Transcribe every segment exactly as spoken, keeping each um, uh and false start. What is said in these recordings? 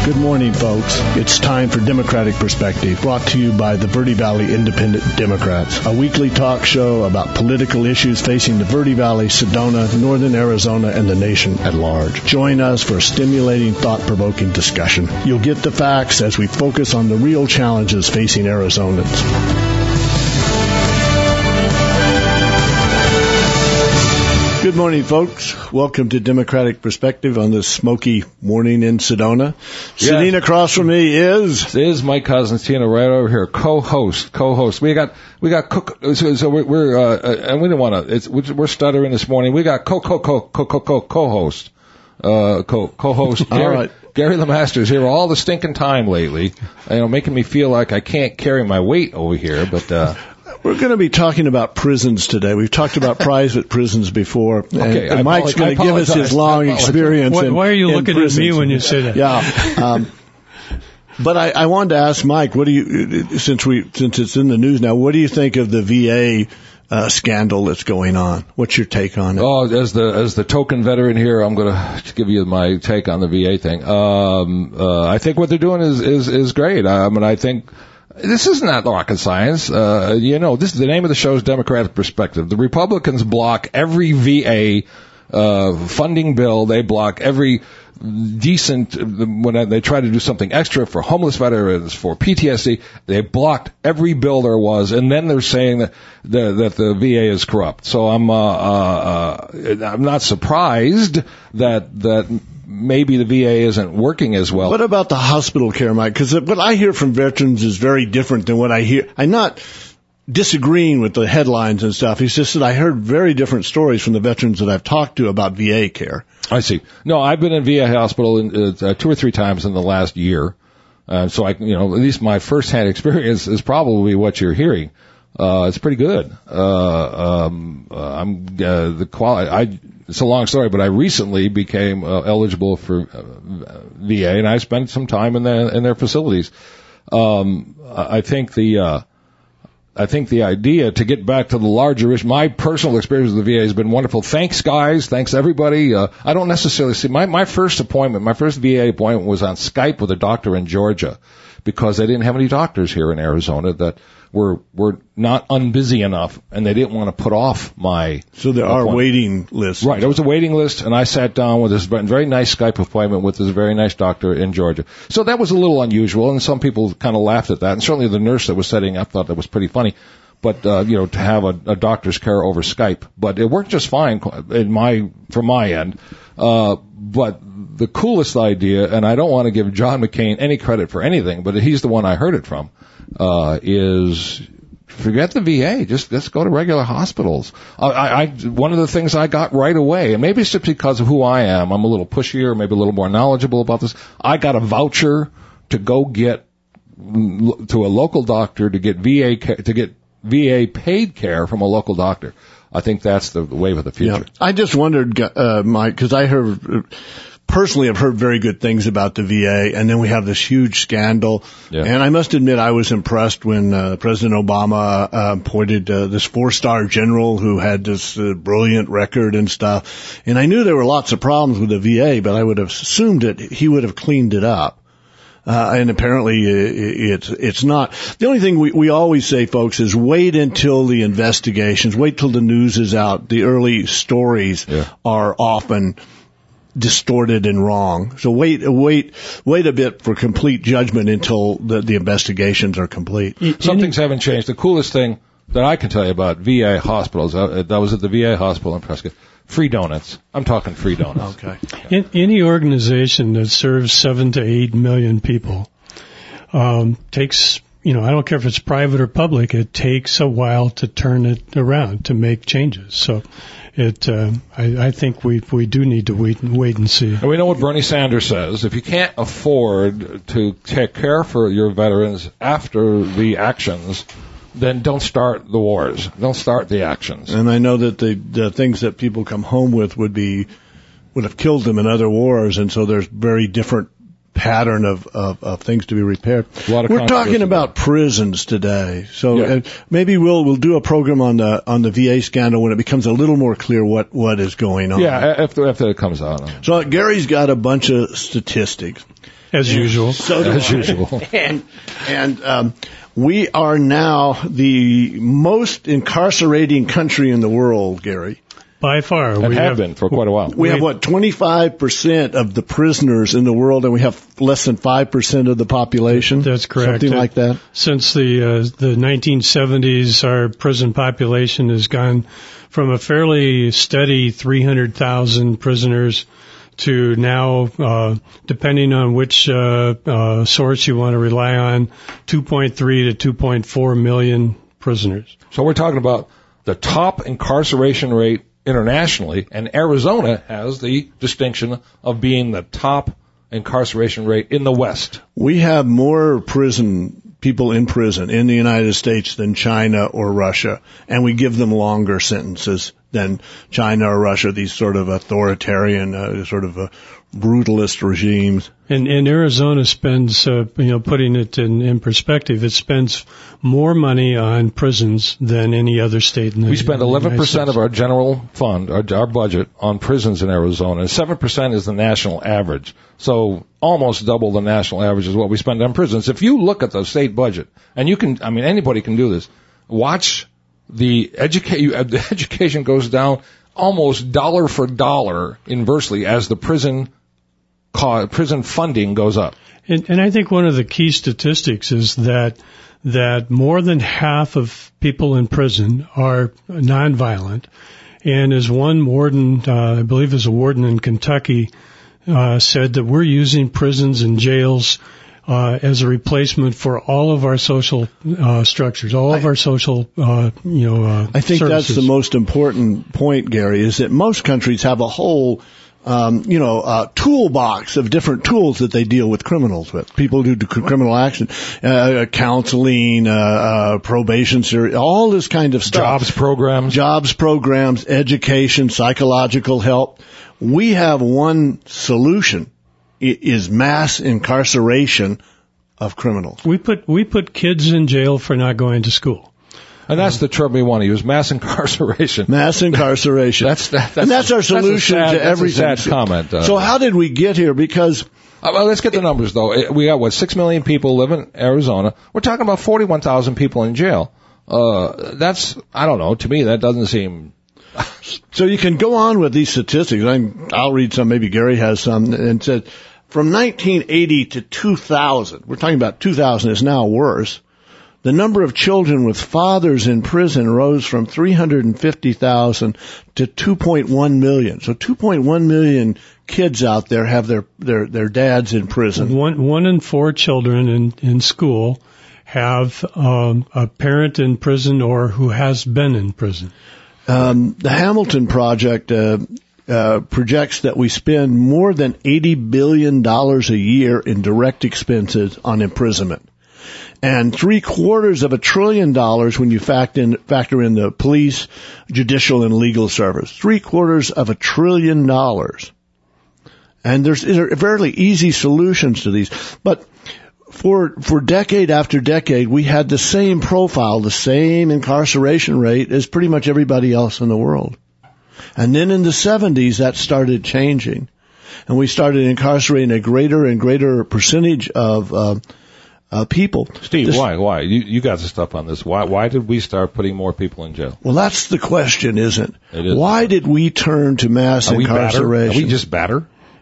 Good morning, folks. It's time for Democratic Perspective, brought to you by the Verde Valley Independent Democrats, a weekly talk show about political issues facing the Verde Valley, Sedona, Northern Arizona, and the nation at large. Join us for a stimulating, thought-provoking discussion. You'll get the facts as we focus on the real challenges facing Arizonans. Good morning, folks. Welcome to Democratic Perspective on this smoky morning in Sedona. Yeah. Sitting across from me is... This is Mike Cosentino right over here, co-host, co-host. We got, we got, co- so, so we're, we're uh, and we didn't want to, it's, we're stuttering this morning. We got co, co, co, co, co, co, co-host, uh, co, co-host. Gary, right. Gary LeMaster's here all the stinking time lately, you know, making me feel like I can't carry my weight over here, but, uh, We're going to be talking about prisons today. We've talked about private prisons before. And, okay, and Mike's going to give us his long experience. Why, in, why are you looking prisons. at me when you say that? Yeah. Um, but I, I wanted to ask Mike, what do you, since we, since it's in the news now, what do you think of the V A uh, scandal that's going on? What's your take on it? Oh, as the as the token veteran here, I'm going to give you my take on the V A thing. Um, uh, I think what they're doing is is is great. I mean, I think. This is not rocket science. Uh, you know, this is the name of the show is Democratic Perspective. The Republicans block every V A uh, funding bill. They block every decent, when they try to do something extra for homeless veterans, for P T S D, they blocked every bill there was, and then they're saying that the, that the V A is corrupt. So I'm uh, uh, uh, I'm not surprised that that. Maybe the V A isn't working as well. What about the hospital care, Mike? Because what I hear from veterans is very different than what I hear. I'm not disagreeing with the headlines and stuff. It's just that I heard very different stories from the veterans that I've talked to about V A care. I see. No, I've been in V A hospital in, uh, two or three times in the last year. Uh, so I, you know, at least my first-hand experience is probably what you're hearing. Uh, it's pretty good. Uh, um, uh, I'm, uh, the quality, I, it's a long story, but I recently became uh, eligible for uh, V A, and I spent some time in their in their facilities. Um, I think the uh, I think the idea to get back to the larger issue. My personal experience with the V A has been wonderful. Thanks, guys. Thanks, everybody. Uh, I don't necessarily see my my first appointment. My first V A appointment was on Skype with a doctor in Georgia, because they didn't have any doctors here in Arizona that were were not unbusy enough, and they didn't want to put off my. So there are waiting lists. Right, there was a waiting list, and I sat down with this very nice Skype appointment with this very nice doctor in Georgia. So that was a little unusual, and some people kind of laughed at that, and certainly the nurse that was setting up thought that was pretty funny. But uh, you know, to have a, a doctor's care over Skype, but it worked just fine in my from my end. Uh, but the coolest idea, and I don't want to give John McCain any credit for anything, but he's the one I heard it from, uh, is forget the V A. Just, just go to regular hospitals. I, I, one of the things I got right away, and maybe it's just because of who I am, I'm a little pushier, maybe a little more knowledgeable about this. I got a voucher to go get, to a local doctor to get V A, to get V A paid care from a local doctor. I think that's the wave of the future. Yeah. I just wondered, uh, Mike, because I heard, personally, I've heard very good things about the V A, and then we have this huge scandal. Yeah. And I must admit, I was impressed when uh, President Obama uh, appointed uh, this four-star general who had this uh, brilliant record and stuff. And I knew there were lots of problems with the V A, but I would have assumed that he would have cleaned it up. Uh, and apparently it's, it's not. The only thing we, we always say, folks, is wait until the investigations, wait till the news is out. The early stories yeah. are often distorted and wrong. So wait, wait, wait a bit for complete judgment until the, the investigations are complete. Some things haven't changed. The coolest thing that I can tell you about V A hospitals, I, I was at the V A hospital in Prescott. Free donuts. I'm talking free donuts. Okay. In, any organization that serves seven to eight million people um, takes, you know, I don't care if it's private or public, it takes a while to turn it around, to make changes. So it, uh, I, I think we we do need to wait and wait and see. And we know what Bernie Sanders says. If you can't afford to take care for your veterans after the actions, then don't start the wars. Don't start the actions. And I know that the, the things that people come home with would be, would have killed them in other wars, and so there's very different pattern of, of, of things to be repaired. A lot of We're talking about prisons today, so yeah. uh, maybe we'll we'll do a program on the on the V A scandal when it becomes a little more clear what, what is going on. Yeah, after after it comes out. So Gary's got a bunch of statistics. As usual. So do As I. usual. And, and um, we are now the most incarcerating country in the world, Gary. By far. And we have have been for quite a while. We have, what, twenty-five percent of the prisoners in the world, and we have less than five percent of the population? That's correct. Something like that? Since the uh, the nineteen seventies, our prison population has gone from a fairly steady three hundred thousand prisoners to now, uh, depending on which uh, uh, source you want to rely on, two point three to two point four million prisoners. So we're talking about the top incarceration rate internationally, and Arizona has the distinction of being the top incarceration rate in the West. We have more prison people in prison in the United States than China or Russia, and we give them longer sentences than China or Russia, these sort of authoritarian, uh, sort of uh, brutalist regimes. And, and Arizona spends, uh, you know, putting it in, in perspective, it spends more money on prisons than any other state in the We spend eleven percent of of our general fund, our, our budget, on prisons in Arizona, and seven percent is the national average. So almost double the national average is what we spend on prisons. If you look at the state budget, and you can, I mean, anybody can do this, watch the, educa- the education goes down almost dollar for dollar inversely as the prison prison funding goes up. And, and I think one of the key statistics is that that more than half of people in prison are nonviolent. And as one warden, uh, I believe is a warden in Kentucky, uh, said that we're using prisons and jails uh, as a replacement for all of our social uh, structures, all of I, our social, uh, you know, uh, I think services. that's the most important point, Gary, is that most countries have a whole Um, you know, uh, toolbox of different tools that they deal with criminals with. People who do criminal action, uh, counseling, uh, uh, probation, all this kind of stuff. Jobs programs. Jobs programs, education, psychological help. We have one solution, it is mass incarceration of criminals. We put, we put kids in jail for not going to school. And that's the term we want to use, mass incarceration. Mass incarceration. that's, that, that's, and that's our solution that's sad, to everything. That's a sad comment. Uh, so how did we get here? Because... Uh, well, let's get the numbers, though. We got, what, six million people live in Arizona. We're talking about forty-one thousand people in jail. Uh, that's, I don't know, to me that doesn't seem... So you can go on with these statistics. I'm, I'll read some, maybe Gary has some, and said from nineteen eighty to two thousand, we're talking about two thousand is now worse, the number of children with fathers in prison rose from three hundred fifty thousand to two point one million. So two point one million kids out there have their, their, their dads in prison. One, one in four children in, in school have um, a parent in prison or who has been in prison. Um, the Hamilton Project uh, uh, projects that we spend more than eighty billion dollars a year in direct expenses on imprisonment. And three quarters of a trillion dollars when you factor in, factor in the police, judicial, and legal service. Three quarters of a trillion dollars. And there's there are fairly easy solutions to these. But for for decade after decade, we had the same profile, the same incarceration rate as pretty much everybody else in the world. And then in the seventies, that started changing. And we started incarcerating a greater and greater percentage of uh, Uh, people. Steve, this, why? Why? You, you got the stuff on this. Why? Why did we start putting more people in jail? Well, that's the question, isn't it? Is. Why did we turn to mass Are incarceration? We Are we just batter?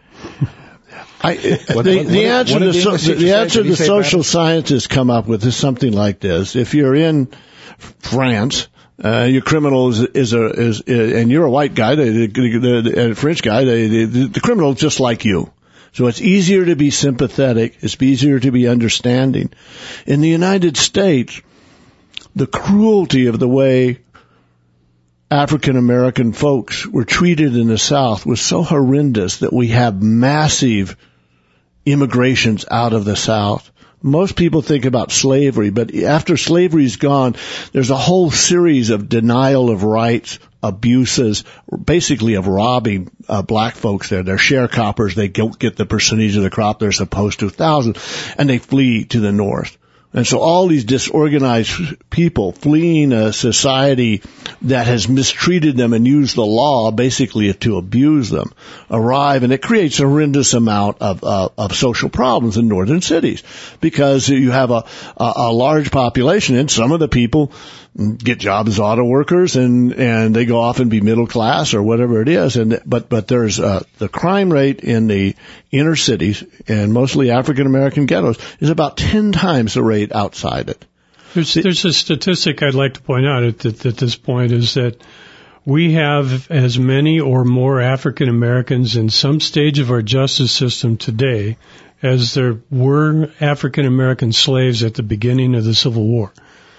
I, what, the, what, the what, answer what the, so, the, the answer the social batter? scientists come up with is something like this. If you're in France, uh, your criminal is, is a is, is and you're a white guy, the, the, the, the French guy, the, the, the criminal is just like you. So it's easier to be sympathetic. It's easier to be understanding. In the United States, the cruelty of the way African American folks were treated in the South was so horrendous that we have massive immigrations out of the South. Most people think about slavery, but after slavery's gone, there's a whole series of denial of rights, abuses, basically of robbing uh, black folks there. They're sharecroppers. They don't get the percentage of the crop they're supposed to, thousands, and they flee to the north. And so all these disorganized people fleeing a society that has mistreated them and used the law basically to abuse them arrive, and it creates a horrendous amount of, uh, of social problems in northern cities because you have a, a, a large population, and some of the people get jobs as auto workers, and, and they go off and be middle class or whatever it is. And, but, but there's, uh, the crime rate in the inner cities and mostly African American ghettos is about ten times the rate outside it. There's, there's a statistic I'd like to point out at, at, at this point is that we have as many or more African Americans in some stage of our justice system today as there were African American slaves at the beginning of the Civil War.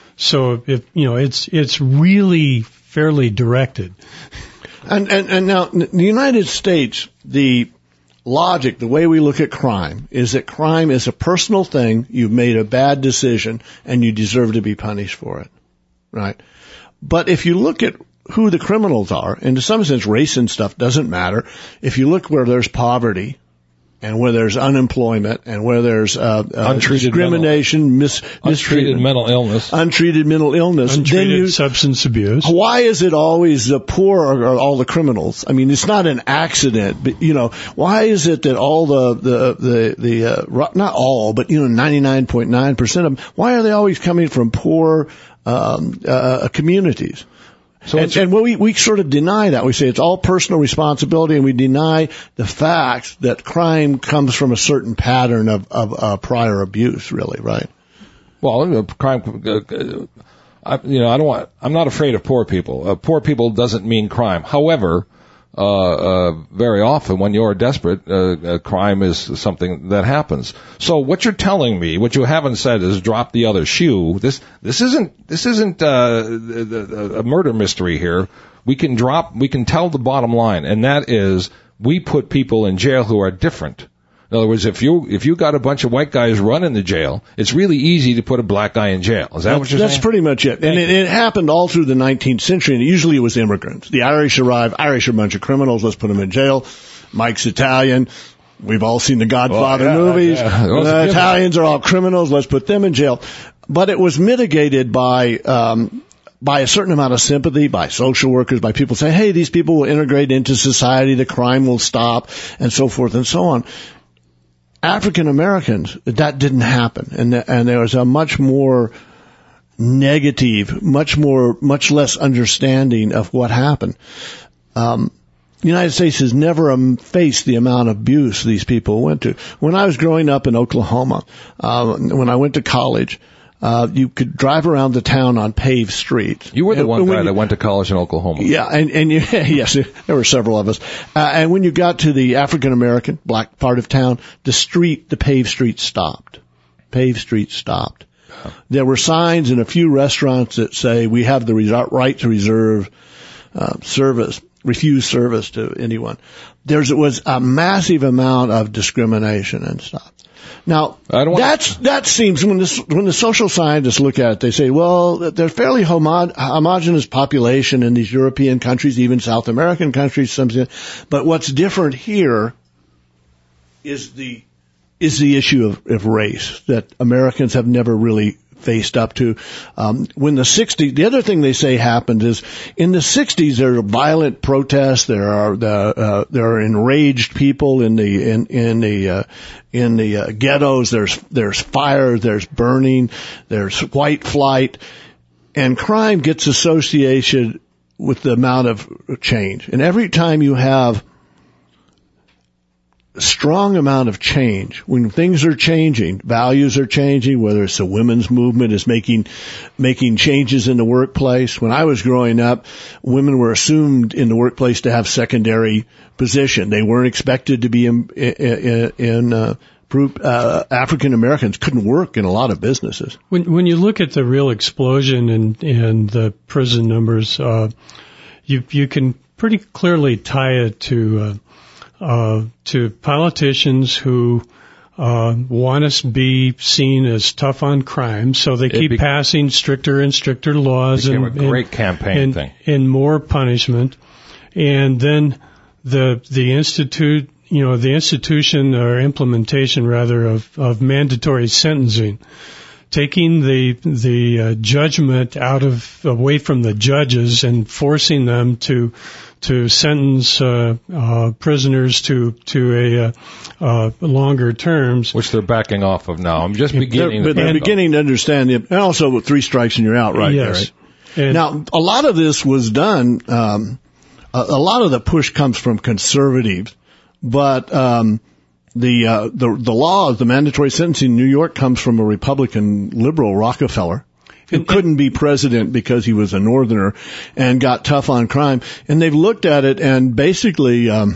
So, if, you know, it's it's really fairly directed. And, and, and now, in the United States, the logic, the way we look at crime, is that crime is a personal thing. You've made a bad decision, and you deserve to be punished for it, right? But if you look at who the criminals are, and to some sense, race and stuff doesn't matter. If you look where there's poverty, and where there's unemployment, and where there's uh, uh, discrimination, mis- untreated mental illness, untreated mental illness, untreated then you, substance abuse. Why is it always the poor are, are all the criminals? I mean, it's not an accident, but you know, why is it that all the the the, the uh, not all, but you know, ninety-nine point nine percent of them, why are they always coming from poor um, uh, communities? So and, and we, we sort of deny that. We say it's all personal responsibility, and we deny the fact that crime comes from a certain pattern of, of uh, prior abuse, really, right? Well, crime, uh, I, you know, I don't want, I'm not afraid of poor people. Uh, poor people doesn't mean crime. However, uh, uh, very often when you're desperate, uh, uh, crime is something that happens. So what you're telling me, what you haven't said is drop the other shoe. This, this isn't, this isn't, uh, a murder mystery here. We can drop, we can tell the bottom line, and that is we put people in jail who are different. In other words, if you if you got a bunch of white guys running the jail, it's really easy to put a black guy in jail. Is that that's, what you're that's saying? That's pretty much it. And it, it happened all through the nineteenth century, and usually it was immigrants. The Irish arrive, Irish are a bunch of criminals, let's put them in jail. Mike's Italian. We've all seen the Godfather oh, yeah, movies. Yeah. The Italians are all criminals, let's put them in jail. But it was mitigated by um by a certain amount of sympathy, by social workers, by people saying, hey, these people will integrate into society, the crime will stop, and so forth and so on. African Americans, that didn't happen, and the, and there was a much more negative, much more, much less understanding of what happened. Um, the United States has never um, faced the amount of abuse these people went to. When I was growing up in Oklahoma, uh, when I went to college, uh, you could drive around the town on paved streets. You were the one and, guy you, that went to college in Oklahoma. Yeah, and, and you, yes, there were several of us. Uh, and when you got to the African American black part of town, the street, the paved street stopped. Paved street stopped. Huh. There were signs in a few restaurants that say we have the right to reserve uh, service, refuse service to anyone. There was a massive amount of discrimination and stuff. Now, that's, that seems, when the, when the social scientists look at it, they say, well, they're fairly homo- homogenous population in these European countries, even South American countries, something. But what's different here is the, is the issue of, of race that Americans have never really faced up to. Um, when the sixties, the other thing they say happened is in the sixties there are violent protests. There are the uh, there are enraged people in the in in the uh, in the uh, ghettos. There's there's fire. There's burning. There's white flight, and crime gets associated with the amount of change. And every time you have strong amount of change, when things are changing, values are changing, whether it's the women's movement is making making changes in the workplace. When I was growing up, women were assumed in the workplace to have secondary position. They weren't expected to be in, in, in uh, uh, African Americans couldn't work in a lot of businesses. When when you look at the real explosion in in the prison numbers, uh, you you can pretty clearly tie it to uh, Uh, to politicians who uh, want us to be seen as tough on crime, so they keep be- passing stricter and stricter laws and a great and, campaign and, thing, and more punishment, and then the the institute, you know, the institution or implementation rather of of mandatory sentencing. taking the the uh, judgment out of away from the judges and forcing them to to sentence uh, uh, prisoners to to a uh, uh, longer terms, which they're backing off of now. I'm just beginning. They're, but they're beginning to understand it, and also with three strikes and you're out, right? Yes. There, right? Now, a lot of this was done. Um, a, a lot of the push comes from conservatives, but um, the uh, the the law of the mandatory sentencing in New York comes from a Republican liberal, Rockefeller, who couldn't be president because he was a Northerner and got tough on crime. And they've looked at it, and basically um,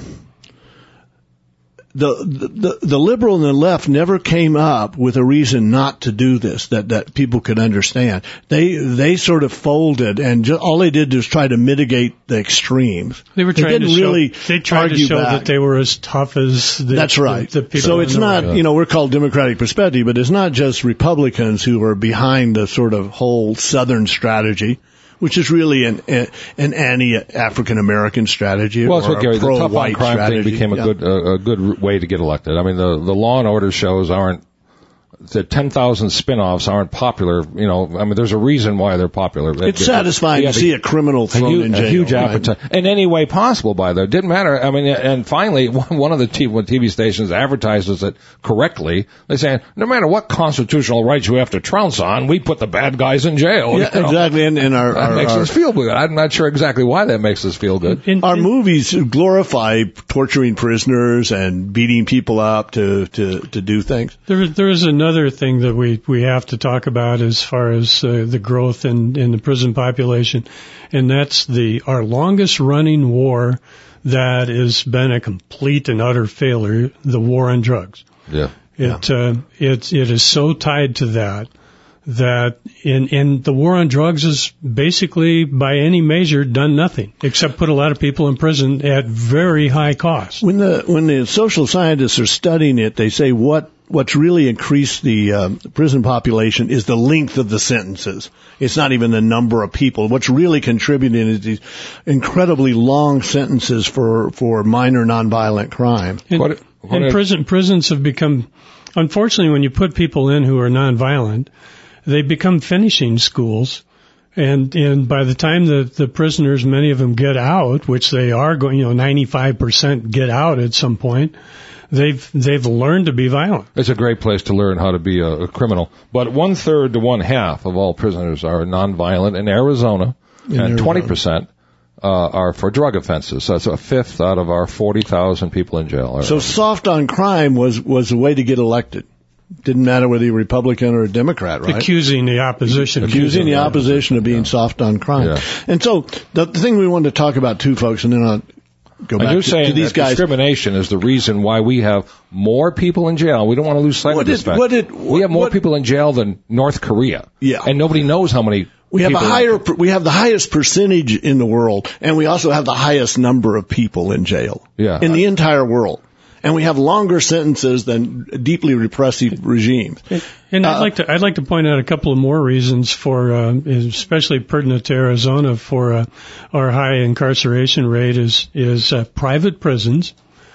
the, the the liberal and the left never came up with a reason not to do this that that people could understand. They they sort of folded, and just, all they did was try to mitigate the extremes. They were trying they to really show, they tried to show back. that they were as tough as the, That's right. The, the people. So it's not, right. you know, we're called Democratic Perspective, but it's not just Republicans who are behind the sort of whole Southern strategy, which is really an an anti-African American strategy. Well, that's or what Gary, a the tough on pro-white crime strategy. thing became a yeah. good uh, a good way to get elected. I mean, the the Law and Order shows aren't. The ten thousand spin-offs aren't popular, you know, I mean, there's a reason why they're popular. It's they, satisfying to see a criminal thrown a huge, in jail. A huge right? appetite. In any way possible, by the way. It didn't matter. I mean, and finally, one of the T V, T V stations advertises it correctly. They're saying, no matter what constitutional rights you have to trounce on, we put the bad guys in jail. Yeah, you know? exactly. And, and our, that our, makes our, us feel good. I'm not sure exactly why that makes us feel good. In, our in, movies glorify torturing prisoners and beating people up to, to, to do things. There, there is another thing that we, we have to talk about as far as uh, the growth in, in the prison population, and that's the our longest running war that has been a complete and utter failure, the war on drugs. Yeah. It yeah. uh, it it is so tied to that that in in the war on drugs is basically by any measure done nothing except put a lot of people in prison at very high cost. When the when the social scientists are studying it, they say what what's really increased the um, prison population is the length of the sentences. It's not even the number of people. What's really contributing is these incredibly long sentences for for minor nonviolent crime. And, what, what and if, prison prisons have become, unfortunately, when you put people in who are nonviolent, they become finishing schools. And, and by the time the, the prisoners, many of them get out, which they are going, you know, ninety-five percent get out at some point, they've, they've learned to be violent. It's a great place to learn how to be a, a criminal. But one third to one half of all prisoners are nonviolent in Arizona, in and Arizona. twenty percent uh, are for drug offenses. So that's a fifth out of our forty thousand people in jail. So soft on crime was, was a way to get elected. Didn't matter whether you're Republican or a Democrat, right? Accusing the opposition. Accusing the opposition of being yeah. soft on crime. Yeah. And so the, the thing we wanted to talk about too, folks, and then I'll go back and you're to, saying to these that guys. discrimination is the reason why we have more people in jail. We don't want to lose sight What of this did- fact. what did- we have more what- people in jail than North Korea. Yeah. And nobody knows how many We have a people- higher, we have the highest percentage in the world, and we also have the highest number of people in jail. Yeah. In the entire world. And we have longer sentences than deeply repressive regimes. And I'd Uh, like to I'd like to point out a couple of more reasons for, uh, especially pertinent to Arizona, for uh, our high incarceration rate is is uh, private prisons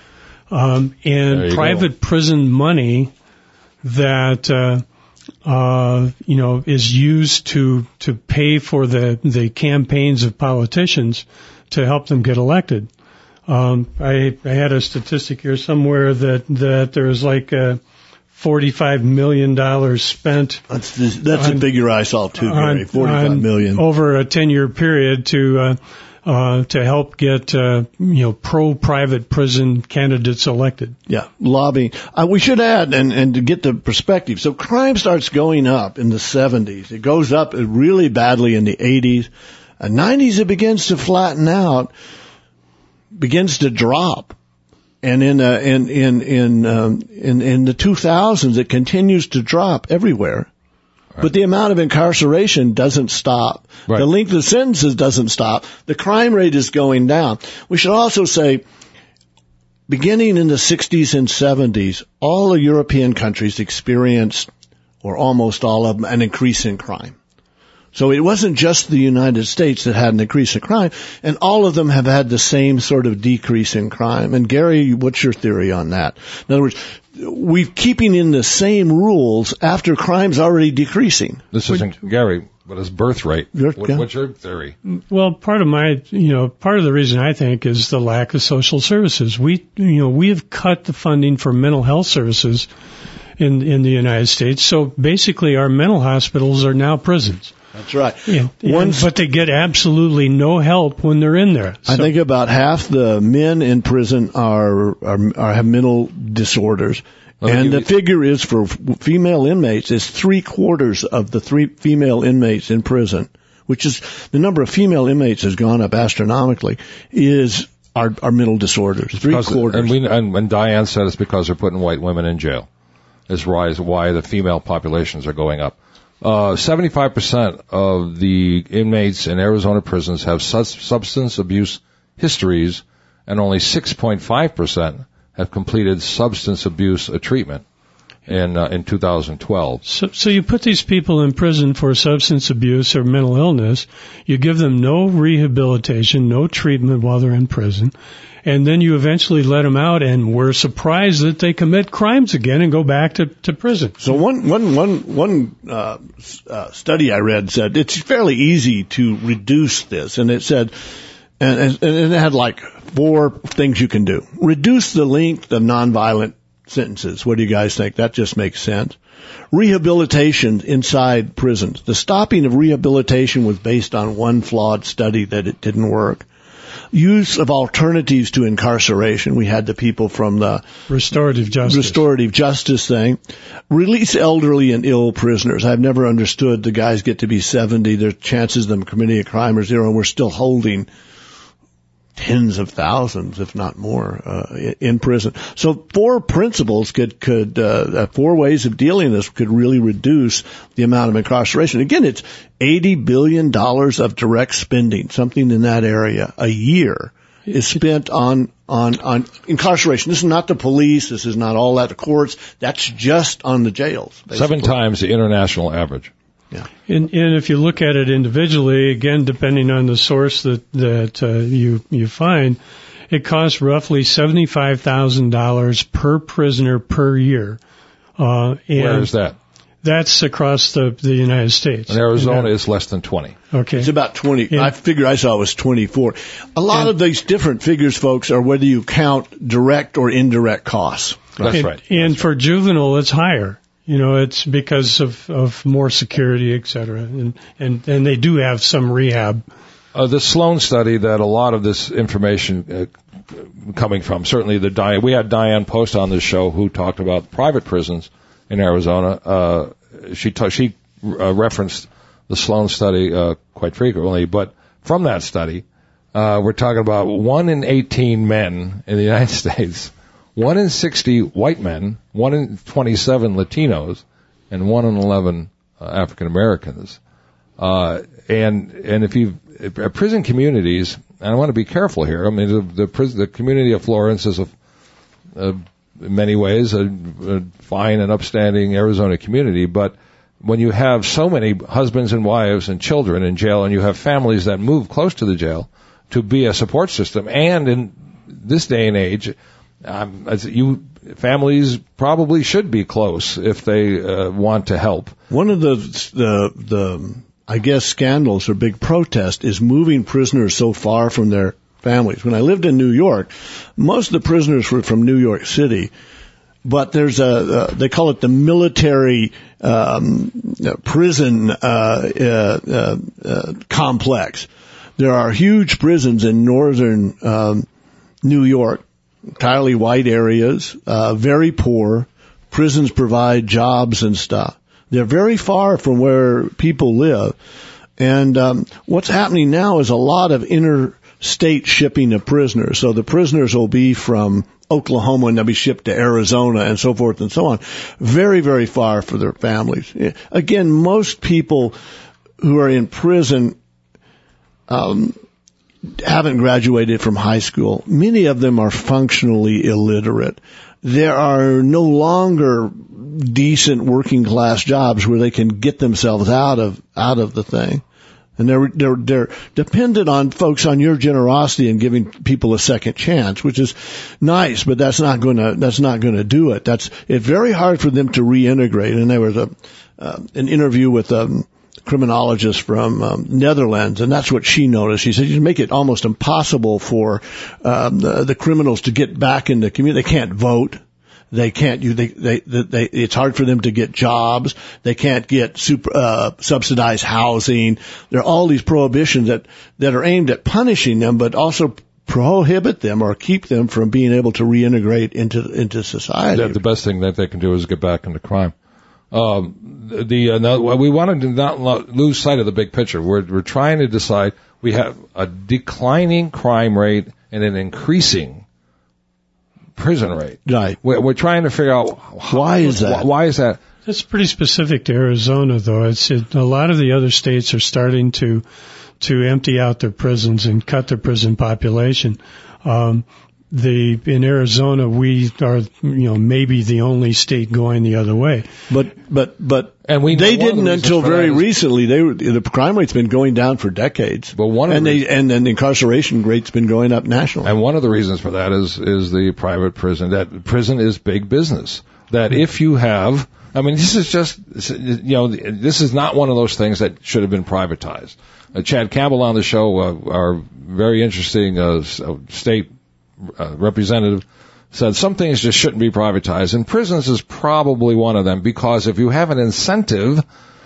um, There and you private prison money that uh, uh, you know is used to to pay for the the campaigns of politicians to help them get elected. Um, I, I had a statistic here somewhere that, that there's like, uh, forty-five million dollars spent. That's the, that's on, a figure I saw too, Gary. on, forty-five on, million. over a ten year period to, uh, uh, to help get, uh, you know, pro-private prison candidates elected. Yeah, lobbying. Uh, we should add, and, and to get the perspective, so crime starts going up in the seventies. It goes up really badly in the eighties. Uh, nineties, it begins to flatten out, begins to drop. And in, uh, in, in, in, um, in, in the two thousands, it continues to drop everywhere. Right. But the amount of incarceration doesn't stop. Right. The length of sentences doesn't stop. The crime rate is going down. We should also say, beginning in the sixties and seventies, all the European countries experienced, or almost all of them, an increase in crime. So it wasn't just the United States that had an increase in crime, and all of them have had the same sort of decrease in crime. And Gary, what's your theory on that? In other words, we're keeping in the same rules after crime's already decreasing. This isn't Gary, but it's birth rate. What, what's your theory? Well, part of my, you know, part of the reason I think is the lack of social services. We, you know, we have cut the funding for mental health services in in the United States. So basically, our mental hospitals are now prisons. That's right. Yeah, and, but they get absolutely no help when they're in there. So, I think about half the men in prison are are, are have mental disorders, well, and the figure is for female inmates is three quarters of the three female inmates in prison, which is the number of female inmates has gone up astronomically. Is our our mental disorders three because, quarters? And, we, and when Diane said it's because they're putting white women in jail, is why is why the female populations are going up. Uh, seventy-five percent of the inmates in Arizona prisons have su- substance abuse histories, and only six point five percent have completed substance abuse treatment in uh, in two thousand twelve. So, so you put these people in prison for substance abuse or mental illness, you give them no rehabilitation, no treatment while they're in prison, and then you eventually let them out, and we're surprised that they commit crimes again and go back to, to prison. So one, one, one, one uh, uh, study I read said it's fairly easy to reduce this, and it said, and, and, and it had like four things you can do. Reduce the length of nonviolent sentences. What do you guys think? That just makes sense. Rehabilitation inside prisons. The stopping of rehabilitation was based on one flawed study that it didn't work. Use of alternatives to incarceration. We had the people from the restorative justice, restorative justice thing. Release elderly and ill prisoners. I've never understood the guys get to be seventy. Their chances of them committing a crime are zero, and we're still holding tens of thousands, if not more, uh, in prison. So four principles could, could, uh, four ways of dealing with this could really reduce the amount of incarceration. Again, it's eighty billion dollars of direct spending, something in that area a year is spent on, on, on incarceration. This is not the police. This is not all that, the courts. That's just on the jails. Basically. Seven times the international average. Yeah. And, and if you look at it individually, again, depending on the source that, that uh, you, you find, it costs roughly seventy-five thousand dollars per prisoner per year. Uh, and Where is that? That's across the, the United States. In Arizona, it's less than twenty. Okay. It's about twenty. And, I figure I saw it was twenty-four. A lot and, of these different figures, folks, are whether you count direct or indirect costs. That's and, right. And That's for right. juvenile, it's higher. You know, it's because of, of more security, et cetera. And, and, and they do have some rehab. Uh, the Sloan study that a lot of this information uh, coming from, certainly the Diane, we had Diane Post on this show who talked about private prisons in Arizona. Uh, she ta- she uh, referenced the Sloan study uh, quite frequently, but from that study, uh, we're talking about one in eighteen men in the United States, one in sixty white men, one in twenty-seven Latinos, and one in eleven uh, African Americans. Uh, and and if you if, uh, prison communities, and I want to be careful here. I mean, the the, prison, the community of Florence is a, a in many ways a, a fine and upstanding Arizona community, but when you have so many husbands and wives and children in jail, and you have families that move close to the jail to be a support system, and in this day and age, um, as you families probably should be close if they uh, want to help. One of the the the I guess scandals or big protest is moving prisoners so far from their families. When I lived in New York, most of the prisoners were from New York City, but there's a, uh, they call it the military um, prison uh, uh, uh, uh, complex. There are huge prisons in northern um, New York, entirely white areas, uh, very poor. Prisons provide jobs and stuff. They're very far from where people live. And um, what's happening now is a lot of interstate shipping of prisoners. So the prisoners will be from Oklahoma and they'll be shipped to Arizona and so forth and so on. Very, very far for their families. Again, most people who are in prison um, haven't graduated from high school. Many of them are functionally illiterate. There are no longer decent working class jobs where they can get themselves out of out of the thing. And they're, they're, they're dependent on folks on your generosity and giving people a second chance, which is nice, but that's not gonna, that's not gonna do it. That's, it's very hard for them to reintegrate. And there was a, uh, an interview with, um, criminologist from um, Netherlands, and that's what she noticed. She said you make it almost impossible for um, the, the criminals to get back in the community. They can't vote. They can't. You. They, they. They. It's hard for them to get jobs. They can't get super uh, subsidized housing. There are all these prohibitions that that are aimed at punishing them, but also prohibit them or keep them from being able to reintegrate into into society. Yeah, the best thing that they can do is get back into crime. Um, the uh, no, we wanted to not lose sight of the big picture. We're we're trying to decide. We have a declining crime rate and an increasing prison rate. Right. We're, we're trying to figure out how, why is that. Why is that? That's pretty specific to Arizona, though. It's it, a lot of the other states are starting to to empty out their prisons and cut their prison population. Um, The in Arizona, we are, you know, maybe the only state going the other way. But but but and we they didn't the until very recently. They were, the crime rate's been going down for decades. But one of and the they and then the incarceration rate's been going up nationally. And one of the reasons for that is is the private prison. That prison is big business. That if you have, I mean, this is just, you know, this is not one of those things that should have been privatized. Uh, Chad Campbell on the show, uh, our very interesting uh, state Uh, representative said some things just shouldn't be privatized, and prisons is probably one of them, because if you have an incentive,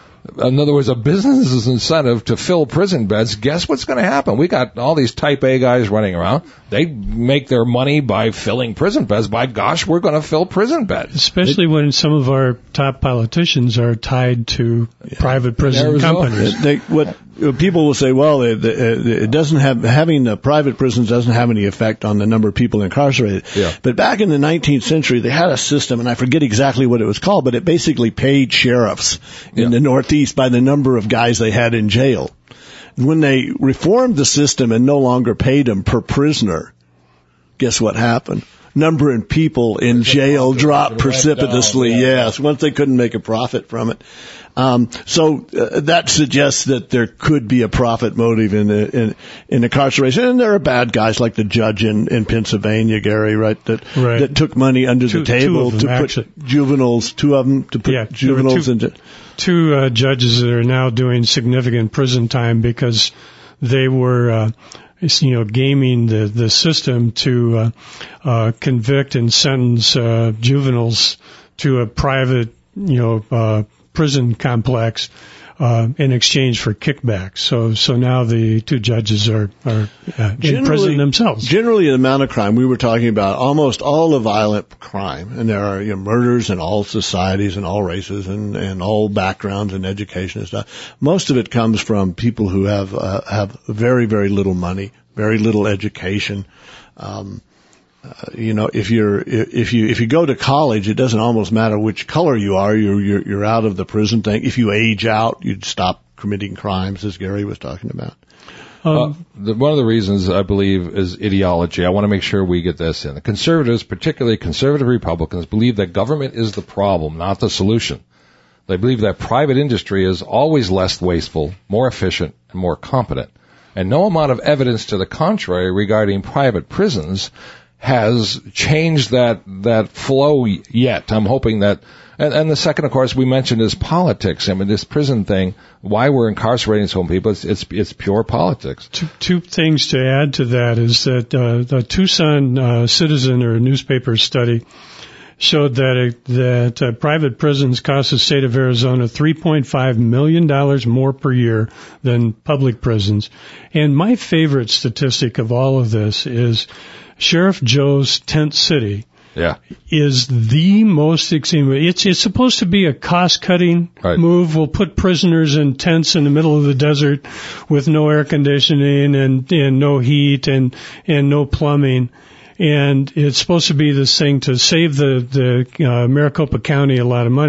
in other words, a business's incentive to fill prison beds, guess what's going to happen? We got all these type A guys running around. They make their money by filling prison beds. By gosh, we're going to fill prison beds. Especially it, when some of our top politicians are tied to yeah, private prison companies. They, what people will say, well, it, it doesn't have, having the private prisons doesn't have any effect on the number of people incarcerated. Yeah. But back in the nineteenth century, they had a system, and I forget exactly what it was called, but it basically paid sheriffs in yeah. the Northeast by the number of guys they had in jail. When they reformed the system and no longer paid them per prisoner, guess what happened? Number of people in jail dropped precipitously. Down, yeah. Yes, once they couldn't make a profit from it. Um, so uh, that suggests that there could be a profit motive in the, in, in incarceration. And there are bad guys like the judge in, in Pennsylvania, Gary, right? That right. that took money under two, the table them, to actually. put juveniles, two of them, to put yeah, juveniles two, into. Two uh, judges that are now doing significant prison time because they were. Uh, you know, gaming the, the system to uh, uh, convict and sentence uh, juveniles to a private, you know, uh, prison complex uh, in exchange for kickbacks. So, so now the two judges are, are uh, in prison themselves. Generally, the amount of crime we were talking about, almost all the violent crime, and there are, you know, murders in all societies and all races and, and all backgrounds and education and stuff. Most of it comes from people who have uh, have very, very little money, very little education. Um, Uh, you know, if you're, if you, if you go to college, it doesn't almost matter which color you are, you're, you're, you're out of the prison thing. If you age out, you'd stop committing crimes, as Gary was talking about. Um, uh, the, one of the reasons I believe is ideology. I want to make sure we get this in. The conservatives, particularly conservative Republicans, believe that government is the problem, not the solution. They believe that private industry is always less wasteful, more efficient, and more competent. And no amount of evidence to the contrary regarding private prisons has changed that that flow yet. I'm hoping that, and, and the second, of course, we mentioned is politics. I mean, this prison thing, why we're incarcerating so many people, it's it's, it's pure politics. Two, two things to add to that is that uh, the Tucson uh, Citizen or newspaper study showed that uh, that uh, private prisons cost the state of Arizona three point five million dollars more per year than public prisons. And my favorite statistic of all of this is Sheriff Joe's Tent City yeah. is the most extreme. It's, it's supposed to be a cost-cutting right. move. We'll put prisoners in tents in the middle of the desert with no air conditioning and, and no heat and, and no plumbing. And it's supposed to be this thing to save the, the uh, Maricopa County a lot of money.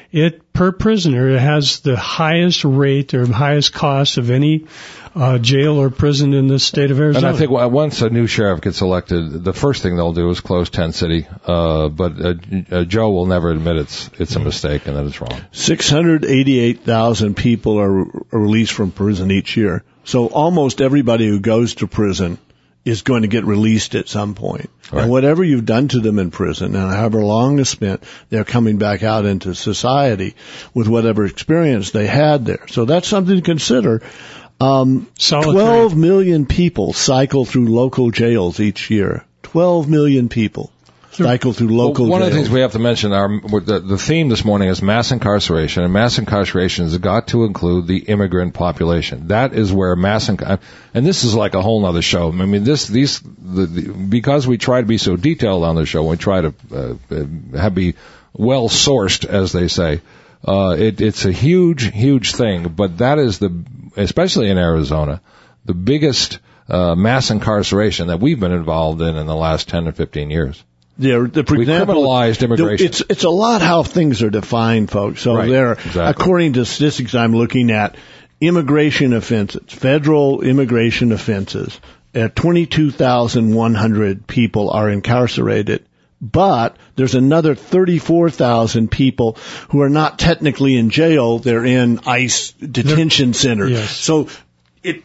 it per prisoner, it has the highest rate or highest cost of any uh, jail or prison in the state of Arizona. And I think once a new sheriff gets elected, the first thing they'll do is close Tent City. Uh, but uh, uh, Joe will never admit it's it's a mistake and that it's wrong. six hundred eighty-eight thousand people are, are released from prison each year. So almost everybody who goes to prison is going to get released at some point. Right. And whatever you've done to them in prison, and however long they spent, they're coming back out into society with whatever experience they had there. So that's something to consider. Um, twelve million people cycle through local jails each year. twelve million people cycle through local well, one jails. One of the things we have to mention, our, the, the theme this morning is mass incarceration, and mass incarceration has got to include the immigrant population. That is where mass, inc- and this is like a whole other show. I mean, this, these, the, the, because we try to be so detailed on the show, we try to uh, have be well sourced, as they say. Uh, it, it's a huge, huge thing, but that is the, especially in Arizona, the biggest uh, mass incarceration that we've been involved in in the last ten or fifteen years. Yeah, the, for we example, criminalized immigration. It's it's a lot how things are defined, folks. So right, there, exactly. According to statistics I'm looking at, immigration offenses, federal immigration offenses, uh, twenty-two thousand one hundred people are incarcerated. But there's another thirty-four thousand people who are not technically in jail. They're in ICE detention centers. Yes. So it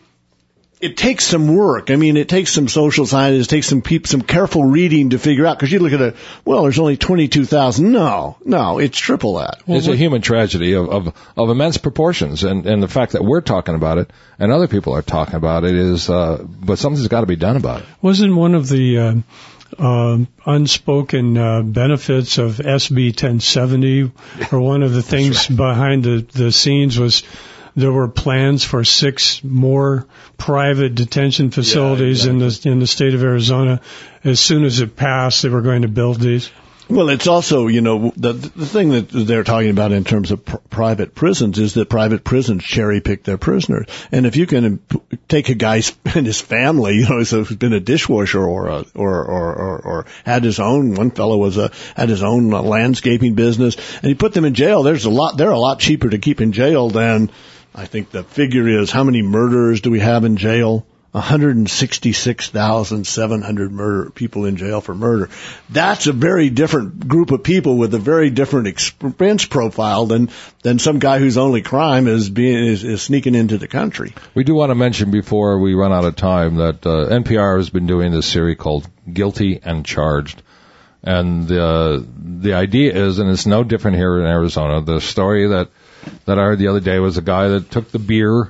it takes some work. I mean, it takes some social scientists, it takes some people, some careful reading to figure out. Because you look at it, well, there's only twenty-two thousand. No, no, it's triple that. Well, it's a human tragedy of, of of immense proportions, and and the fact that we're talking about it and other people are talking about it is, uh, but something's got to be done about it. Wasn't one of the uh, uh, unspoken uh, benefits of S B ten seventy, or one of the things right. behind the the scenes was there were plans for six more private detention facilities yeah, exactly. in the in the state of Arizona. As soon as it passed, they were going to build these. Well, it's also, you know, the the thing that they're talking about in terms of pr- private prisons is that private prisons cherry pick their prisoners. And if you can take a guy and his family, you know, who's been a dishwasher or a, or, or, or, or had his own, one fellow was a, had his own landscaping business, and you put them in jail, there's a lot, they're a lot cheaper to keep in jail than, I think the figure is, how many murderers do we have in jail? one hundred sixty-six thousand seven hundred murder people in jail for murder. That's a very different group of people with a very different expense profile than than some guy whose only crime is being is, is sneaking into the country. We do want to mention before we run out of time that uh, N P R has been doing this series called Guilty and Charged. And the the idea is, and it's no different here in Arizona, the story that that I heard the other day was a guy that took the beer.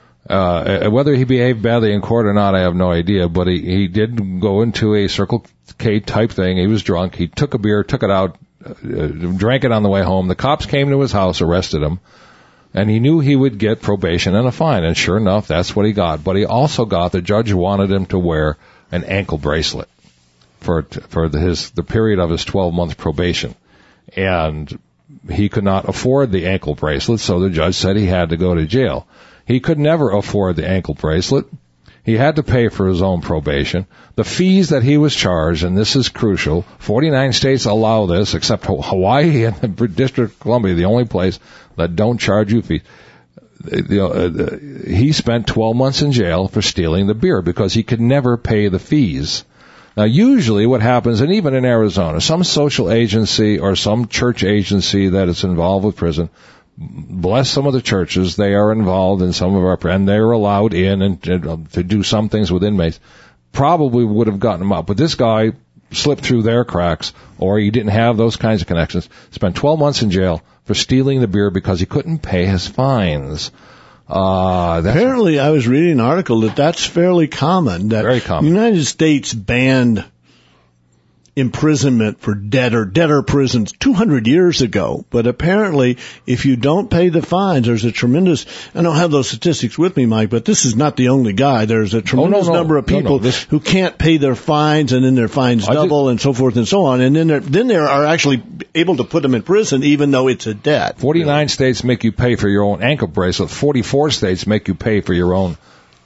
Uh, whether he behaved badly in court or not, I have no idea, but he, he did go into a Circle K type thing. He was drunk. He took a beer, took it out, uh, drank it on the way home. The cops came to his house, arrested him, and he knew he would get probation and a fine, and sure enough, that's what he got. But he also got, the judge wanted him to wear an ankle bracelet for, for the, his, the period of his twelve month probation. And he could not afford the ankle bracelet, so the judge said he had to go to jail. He could never afford the ankle bracelet. He had to pay for his own probation. The fees that he was charged, and this is crucial, forty-nine states allow this, except Hawaii and the District of Columbia, the only place that don't charge you fees. He spent twelve months in jail for stealing the beer because he could never pay the fees. Now, usually what happens, and even in Arizona, some social agency or some church agency that is involved with prison, bless some of the churches, they are involved in some of our, and they're allowed in and to, to do some things with inmates, probably would have gotten them up. But this guy slipped through their cracks, or he didn't have those kinds of connections, spent twelve months in jail for stealing the beer because he couldn't pay his fines. Uh, that's Apparently, I was reading an article that that's fairly common. That very common. The United States banned imprisonment for debtor, debtor prisons two hundred years ago. But apparently, if you don't pay the fines, there's a tremendous, I don't have those statistics with me, Mike, but this is not the only guy. There's a tremendous oh, no, no. number of people no, no. This, who can't pay their fines, and then their fines I double did, and so forth and so on. And then, then they are actually able to put them in prison even though it's a debt. forty-nine states make you pay for your own ankle bracelet. forty-four states make you pay for your own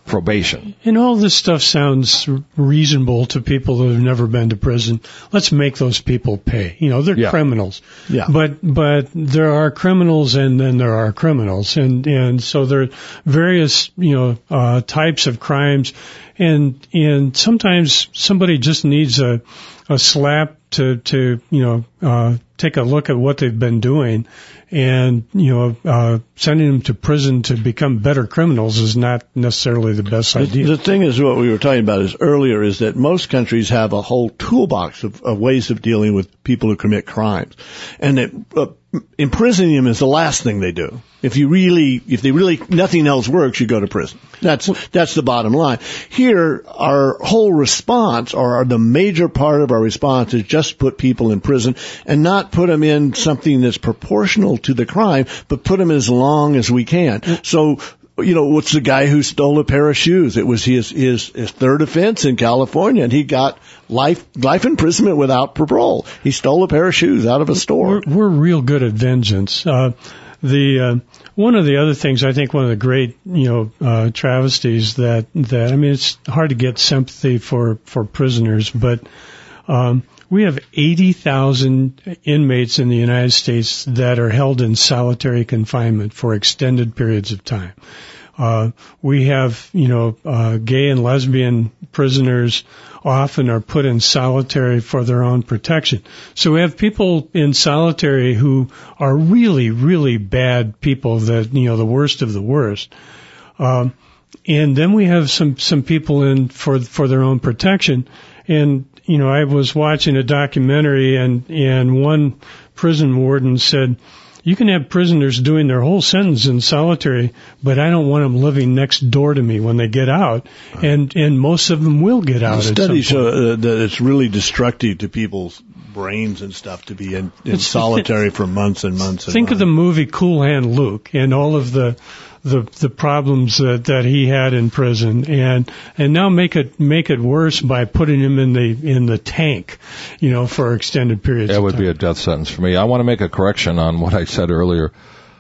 probation. And all this stuff sounds reasonable to people that have never been to prison. Let's make those people pay. You know, they're Yeah. criminals. Yeah. But but there are criminals, and then there are criminals, and and so there are various you know uh, types of crimes, and and sometimes somebody just needs a a slap to to you know uh, take a look at what they've been doing. And, you know, uh, sending them to prison to become better criminals is not necessarily the best The, idea. the thing is, what we were talking about is earlier is that most countries have a whole toolbox of, of ways of dealing with people who commit crimes. And that, uh, imprisoning them is the last thing they do. If you really, if they really, nothing else works, you go to prison. That's, that's the bottom line. Here, our whole response, or our, the major part of our response, is just put people in prison and not put them in something that's proportional to the crime, but put them as long as we can. So, you know, what's the guy who stole a pair of shoes? It was his, his, his third offense in California, and he got life, life imprisonment without parole. He stole a pair of shoes out of a store. We're, we're real good at vengeance. Uh, the, uh, one of the other things, I think one of the great, you know, uh, travesties that, that, I mean, it's hard to get sympathy for, for prisoners, but, um, we have eighty thousand inmates in the United States that are held in solitary confinement for extended periods of time. Uh, we have, you know, uh, gay and lesbian prisoners often are put in solitary for their own protection. So we have people in solitary who are really, really bad people, that, you know, the worst of the worst. Um, and then we have some, some people in for, for their own protection. And, you know, I was watching a documentary, and, and one prison warden said, you can have prisoners doing their whole sentence in solitary, but I don't want them living next door to me when they get out. And, and most of them will get out. The at studies some point. show uh, that it's really destructive to people's brains and stuff to be in, in solitary for months and months and Think months. of the movie Cool Hand Luke and all of the the the problems that that he had in prison, and and now make it make it worse by putting him in the in the tank, you know, for extended periods. That of would time. be a death sentence for me. I want to make a correction on what I said earlier.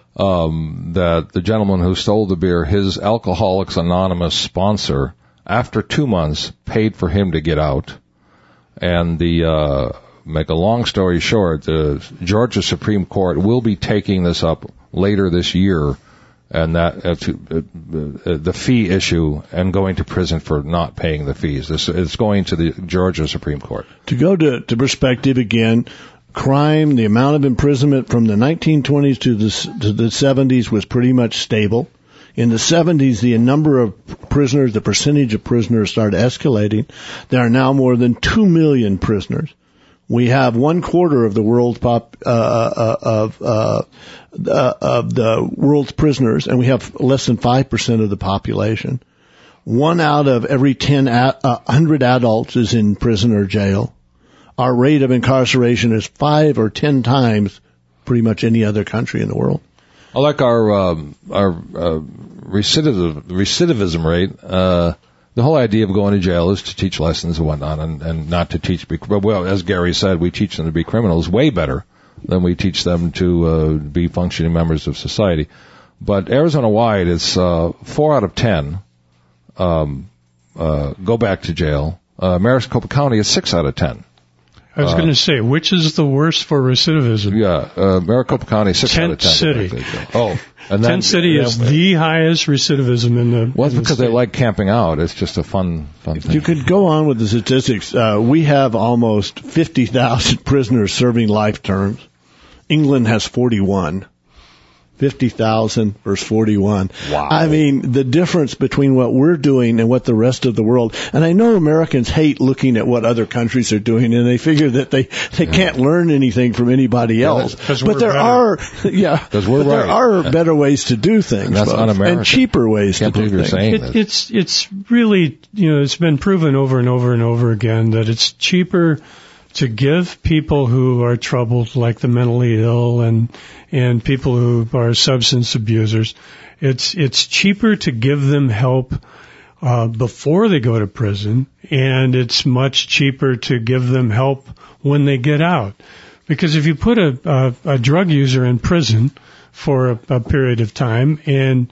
Um, that the gentleman who stole the beer, his Alcoholics Anonymous sponsor, after two months, paid for him to get out. And the uh, make a long story short, the Georgia Supreme Court will be taking this up later this year, and that uh, to, uh, uh, the fee issue and going to prison for not paying the fees. This it's going to the Georgia Supreme Court. To go to, to perspective again, crime, the amount of imprisonment from the nineteen twenties to the to the seventies was pretty much stable. In the seventies, the number of prisoners, the percentage of prisoners started escalating. There are now more than two million prisoners. We have one quarter of the world's pop, uh, uh, of, uh, uh, of the world's prisoners, and we have less than five percent of the population. One out of every ten, a uh, hundred adults is in prison or jail. Our rate of incarceration is five or ten times pretty much any other country in the world. I like our um, our uh, recidivism, recidivism rate. Uh, the whole idea of going to jail is to teach lessons and whatnot, and, and not to teach. Well, as Gary said, we teach them to be criminals way better than we teach them to uh, be functioning members of society. But Arizona-wide, it's uh, four out of ten um, uh, go back to jail. Uh, Maricopa County is six out of ten. I was uh, going to say, which is the worst for recidivism? Yeah, uh, Maricopa County, six Tent out of ten. City. Oh, and then, Tent City yeah, is the highest recidivism in the. Well, it's in because the they like camping out. It's just a fun, fun thing. You could go on with the statistics. Uh, we have almost fifty thousand prisoners serving life terms. England has forty-one. fifty thousand versus forty-one. Wow. I mean, the difference between what we're doing and what the rest of the world, and I know Americans hate looking at what other countries are doing, and they figure that they, they yeah. can't learn anything from anybody else. Yeah, but there better. are, yeah, but right. there are better ways to do things. And that's un-American. And cheaper ways Can't to do believe you're things. saying It, this. it's, it's really, you know, it's been proven over and over and over again that it's cheaper to give people who are troubled, like the mentally ill and and people who are substance abusers, it's it's cheaper to give them help uh, before they go to prison, and it's much cheaper to give them help when they get out. Because if you put a a, a drug user in prison for a, a period of time, and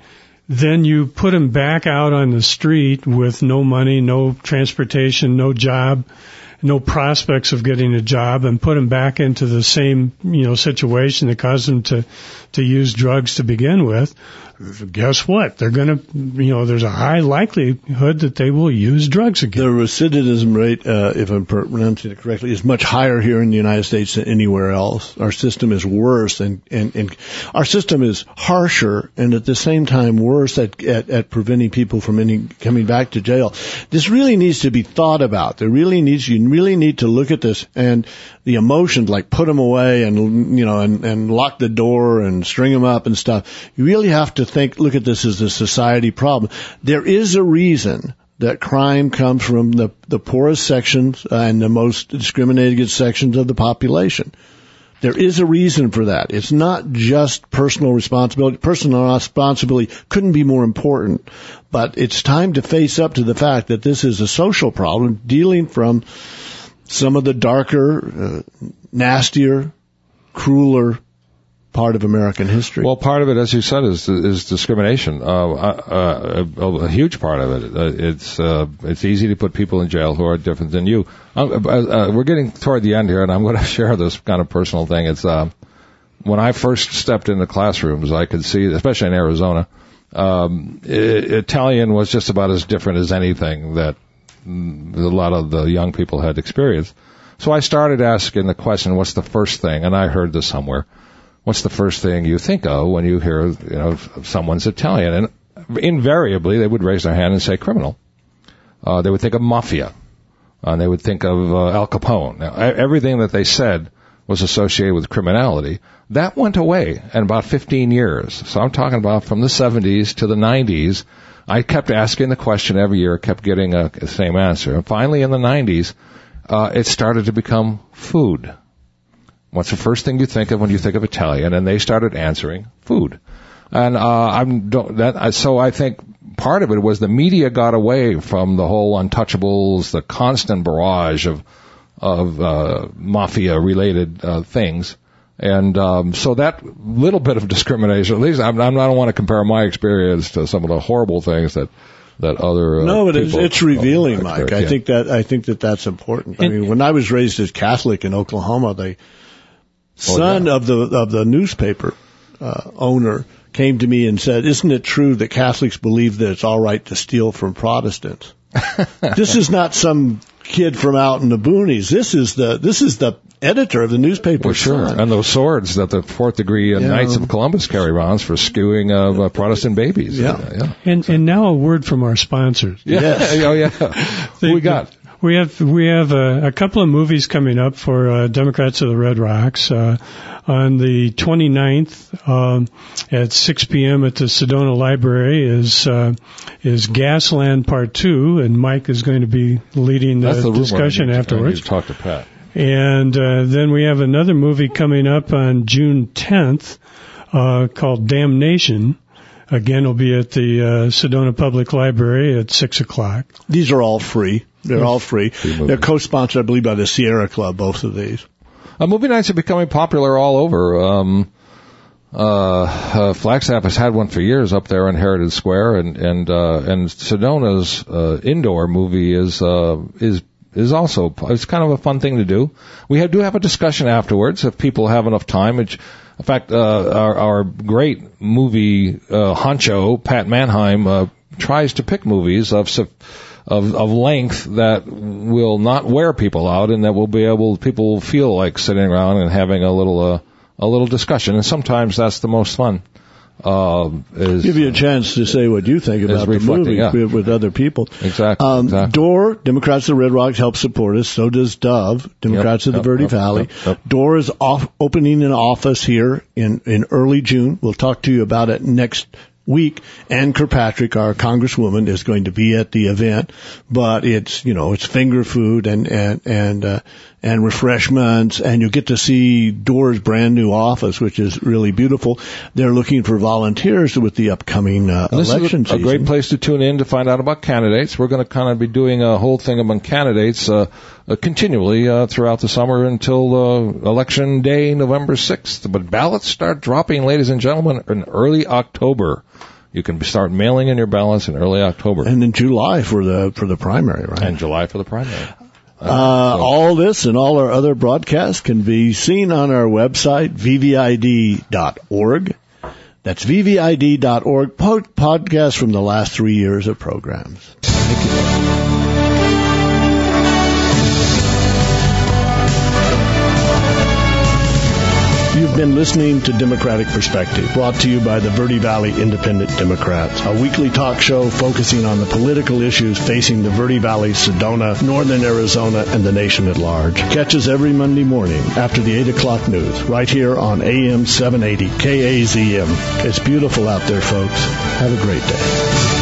then you put them back out on the street with no money, no transportation, no job, no prospects of getting a job, and put them back into the same, you know, situation that caused them to, to use drugs to begin with. Guess what? They're going to, you know, there's a high likelihood that they will use drugs again. The recidivism rate, uh, if I'm pronouncing it correctly, is much higher here in the United States than anywhere else. Our system is worse, and, and, and our system is harsher and at the same time worse at, at, at preventing people from any, coming back to jail. This really needs to be thought about. There really needs, you really need to look at this and the emotions, like put them away and, you know, and, and lock the door and string them up and stuff. You really have to think, look at this as a society problem. There is a reason that crime comes from the, the poorest sections uh, and the most discriminated sections of the population. There is a reason for that. It's not just personal responsibility. Personal responsibility couldn't be more important. But it's time to face up to the fact that this is a social problem dealing from some of the darker, uh, nastier, crueler part of American history. Well, part of it, as you said, is is discrimination. Uh, uh, a, a huge part of it. Uh, it's uh, it's easy to put people in jail who are different than you. Uh, uh, we're getting toward the end here, and I'm going to share this kind of personal thing. It's uh, when I first stepped into classrooms, I could see, especially in Arizona, um, I- Italian was just about as different as anything that mm, a lot of the young people had experienced. So I started asking the question, "What's the first thing?" And I heard this somewhere. What's the first thing you think of when you hear, you know, someone's Italian? And invariably, they would raise their hand and say criminal. Uh, they would think of mafia. Uh, they would think of uh, Al Capone. Now, everything that they said was associated with criminality. That went away in about fifteen years. So I'm talking about from the seventies to the nineties. I kept asking the question every year, kept getting a, the same answer. And finally, in the nineties, uh, it started to become food. What's the first thing you think of when you think of Italian? And they started answering food. And uh, I'm don't, that. So I think part of it was the media got away from the whole untouchables, the constant barrage of of uh, mafia-related uh, things, and um, so that little bit of discrimination. At least I'm, I'm, I don't want to compare my experience to some of the horrible things that. That other uh, no, but it's, people, it's revealing, uh, Mike. I yeah. think that I think that that's important. I mean, when I was raised as Catholic in Oklahoma, the son yeah. of the of the newspaper uh, owner came to me and said, "Isn't it true that Catholics believe that it's all right to steal from Protestants?" This is not some kid from out in the boonies. This is the this is the editor of the newspaper. Well, sure. Son. And those swords that the fourth degree uh, Yeah. Knights of Columbus carry around for skewing uh, uh, Protestant babies. Yeah. Uh, yeah. And and now a word from our sponsors. Yeah. Yes. oh, yeah. Who we got? We have we have a, a couple of movies coming up for uh, Democrats of the Red Rocks. Uh, on the twenty-ninth um, at six p.m. at the Sedona Library is uh, is Gasland Part Two, and Mike is going to be leading the, That's the discussion afterwards. You talk to Pat. And uh, then we have another movie coming up on June tenth uh, called Damnation. Again, it'll be at the uh, Sedona Public Library at six o'clock. These are all free. They're all free. Free They're co-sponsored, I believe, by the Sierra Club, both of these. Uh, movie nights are becoming popular all over. Um, uh, uh, Flagstaff has had one for years up there in Heritage Square, and and uh, and Sedona's uh, indoor movie is uh, is is also it's kind of a fun thing to do. We have, do have a discussion afterwards if people have enough time. Which, in fact, uh, our, our great movie uh, honcho Pat Mannheim uh, tries to pick movies of. Of, of length that will not wear people out, and that will be able people will feel like sitting around and having a little uh, a little discussion. And sometimes that's the most fun. Uh, is, Give you a chance to say what you think about the movie yeah. with, with other people. Exactly, Um, exactly. D O R, Democrats of the Red Rocks, help support us. So does Dove, Democrats Yep, of the yep, Verde yep, Valley. yep, yep. D O R is off, opening an office here in, in early June. We'll talk to you about it next week. Ann Kirkpatrick, our congresswoman, is going to be at the event, but it's, you know, it's finger food and, and, and, uh, and refreshments, and you'll get to see D O R's brand new office, which is really beautiful. They're looking for volunteers with the upcoming, uh, This election is a, a season. great place to tune in to find out about candidates. We're going to kind of be doing a whole thing about candidates, uh, uh continually, uh, throughout the summer until, uh, election day, November sixth. But ballots start dropping, ladies and gentlemen, in early October. You can start mailing in your ballots in early October. And in July for the for the primary, right? And July for the primary. Uh, so. All this and all our other broadcasts can be seen on our website, v v i d dot org. That's v v i d dot org. Pod- podcast from the last three years of programs. Thank you. You've been listening to Democratic Perspective, brought to you by the Verde Valley Independent Democrats, a weekly talk show focusing on the political issues facing the Verde Valley, Sedona, Northern Arizona, and the nation at large. Catch us every Monday morning after the eight o'clock news, right here on A M seven eighty K A Z M. It's beautiful out there, folks. Have a great day.